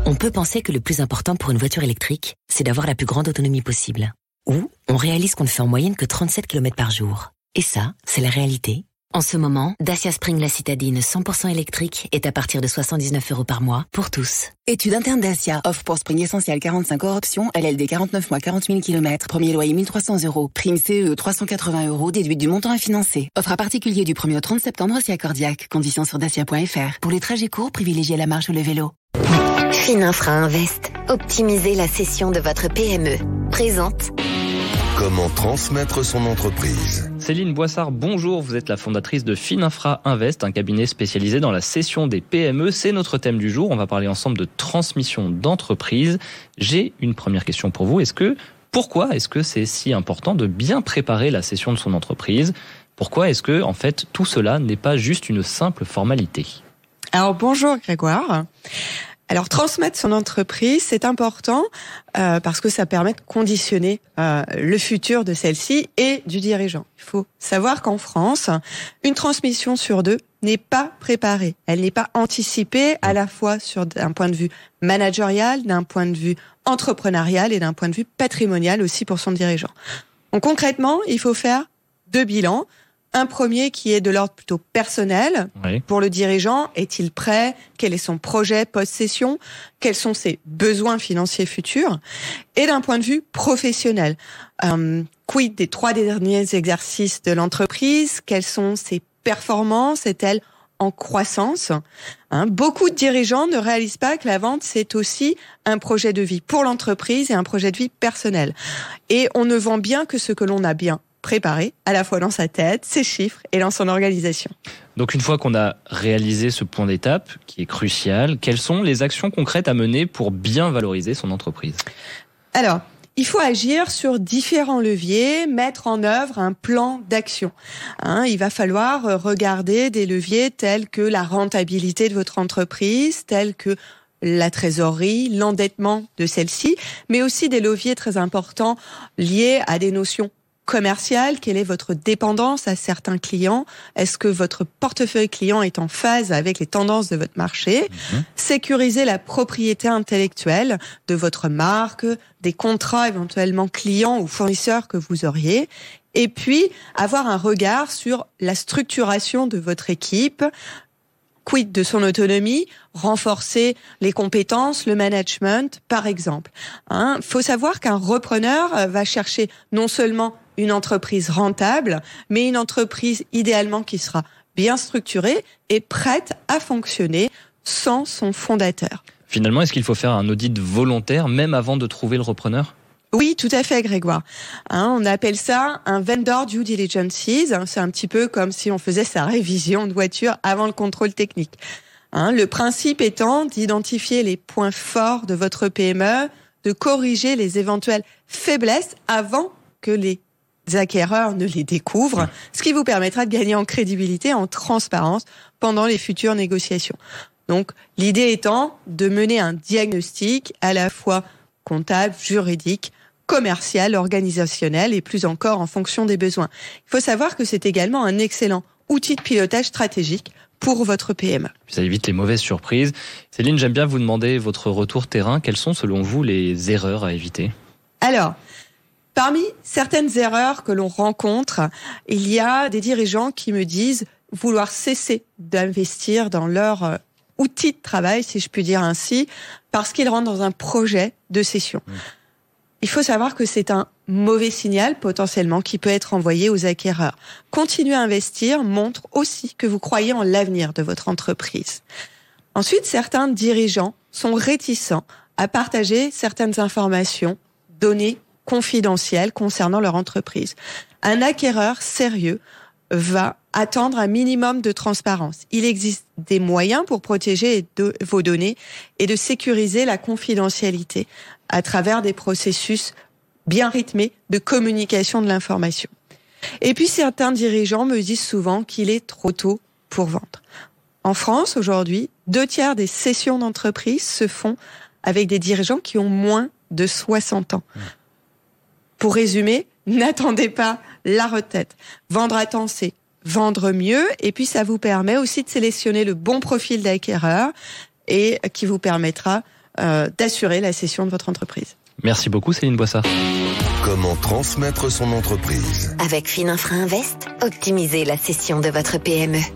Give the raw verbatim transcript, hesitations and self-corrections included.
On peut penser que le plus important pour une voiture électrique, c'est d'avoir la plus grande autonomie possible. Ou on réalise qu'on ne fait en moyenne que trente-sept kilomètres par jour. Et ça, c'est la réalité. En ce moment, Dacia Spring La Citadine cent pour cent électrique est à partir de soixante-dix-neuf euros par mois pour tous. Étude interne Dacia. Offre pour Spring Essentiel quarante-cinq hors option. L L D quarante-neuf mois, quarante mille kilomètres. Premier loyer mille trois cents euros. Prime C E trois cent quatre-vingts euros déduite du montant à financer. Offre à particulier du premier au trente septembre si accordiaque. Conditions sur dacia point f r. Pour les trajets courts, privilégiez la marche ou le vélo. Fininfra Invest. Optimisez la cession de votre P M E. Présente. Comment transmettre son entreprise? Céline Boissard, bonjour, vous êtes la fondatrice de Fininfra Invest, un cabinet spécialisé dans la cession des P M E. C'est notre thème du jour, on va parler ensemble de transmission d'entreprise. J'ai une première question pour vous. Est-ce que, pourquoi est-ce que c'est si important de bien préparer la cession de son entreprise? Pourquoi est-ce que, en fait, tout cela n'est pas juste une simple formalité? Alors bonjour Grégoire. Alors transmettre son entreprise, c'est important euh, parce que ça permet de conditionner euh, le futur de celle-ci et du dirigeant. Il faut savoir qu'en France, une transmission sur deux n'est pas préparée. Elle n'est pas anticipée à la fois sur d'un point de vue managérial, d'un point de vue entrepreneurial et d'un point de vue patrimonial aussi pour son dirigeant. Donc concrètement, il faut faire deux bilans. Un premier qui est de l'ordre plutôt personnel. Oui. Pour le dirigeant, est-il prêt? Quel est son projet post-cession? Quels sont ses besoins financiers futurs? Et d'un point de vue professionnel, euh, quid des trois derniers exercices de l'entreprise? Quelles sont ses performances? Est-elle en croissance? Hein, beaucoup de dirigeants ne réalisent pas que la vente, c'est aussi un projet de vie pour l'entreprise et un projet de vie personnel. Et on ne vend bien que ce que l'on a bien préparé, à la fois dans sa tête, ses chiffres et dans son organisation. Donc une fois qu'on a réalisé ce point d'étape, qui est crucial, quelles sont les actions concrètes à mener pour bien valoriser son entreprise? Alors, il faut agir sur différents leviers, mettre en œuvre un plan d'action. Hein, il va falloir regarder des leviers tels que la rentabilité de votre entreprise, tels que la trésorerie, l'endettement de celle-ci, mais aussi des leviers très importants liés à des notions commercial, quelle est votre dépendance à certains clients? Est-ce que votre portefeuille client est en phase avec les tendances de votre marché? Mmh. Sécuriser la propriété intellectuelle de votre marque, des contrats éventuellement clients ou fournisseurs que vous auriez. Et puis, avoir un regard sur la structuration de votre équipe. Quid de son autonomie, renforcer les compétences, le management, par exemple. Hein, faut savoir qu'un repreneur va chercher non seulement une entreprise rentable, mais une entreprise idéalement qui sera bien structurée et prête à fonctionner sans son fondateur. Finalement, est-ce qu'il faut faire un audit volontaire même avant de trouver le repreneur ? Oui, tout à fait, Grégoire. Hein, on appelle ça un vendor due diligence. C'est un petit peu comme si on faisait sa révision de voiture avant le contrôle technique. Hein, le principe étant d'identifier les points forts de votre P M E, de corriger les éventuelles faiblesses avant que les acquéreurs ne les découvrent, ce qui vous permettra de gagner en crédibilité, en transparence pendant les futures négociations. Donc, l'idée étant de mener un diagnostic à la fois comptable, juridique, commercial, organisationnel et plus encore en fonction des besoins. Il faut savoir que c'est également un excellent outil de pilotage stratégique pour votre P M E. Ça évite les mauvaises surprises. Céline, j'aime bien vous demander votre retour terrain. Quelles sont selon vous les erreurs à éviter ? Alors, parmi certaines erreurs que l'on rencontre, il y a des dirigeants qui me disent vouloir cesser d'investir dans leur outil de travail, si je puis dire ainsi, parce qu'ils rentrent dans un projet de cession. Mmh. Il faut savoir que c'est un mauvais signal potentiellement qui peut être envoyé aux acquéreurs. Continuer à investir montre aussi que vous croyez en l'avenir de votre entreprise. Ensuite, certains dirigeants sont réticents à partager certaines informations, données confidentielles concernant leur entreprise. Un acquéreur sérieux va attendre un minimum de transparence. Il existe des moyens pour protéger de, vos données et de sécuriser la confidentialité à travers des processus bien rythmés de communication de l'information. Et puis certains dirigeants me disent souvent qu'il est trop tôt pour vendre. En France, aujourd'hui, deux tiers des cessions d'entreprise se font avec des dirigeants qui ont moins de soixante ans. Pour résumer, n'attendez pas la retraite. Vendre à temps, c'est vendre mieux, et puis ça vous permet aussi de sélectionner le bon profil d'acquéreur et qui vous permettra euh, d'assurer la cession de votre entreprise. Merci beaucoup Céline Boissard. Comment transmettre son entreprise? Avec Fininfra Invest, optimisez la cession de votre P M E.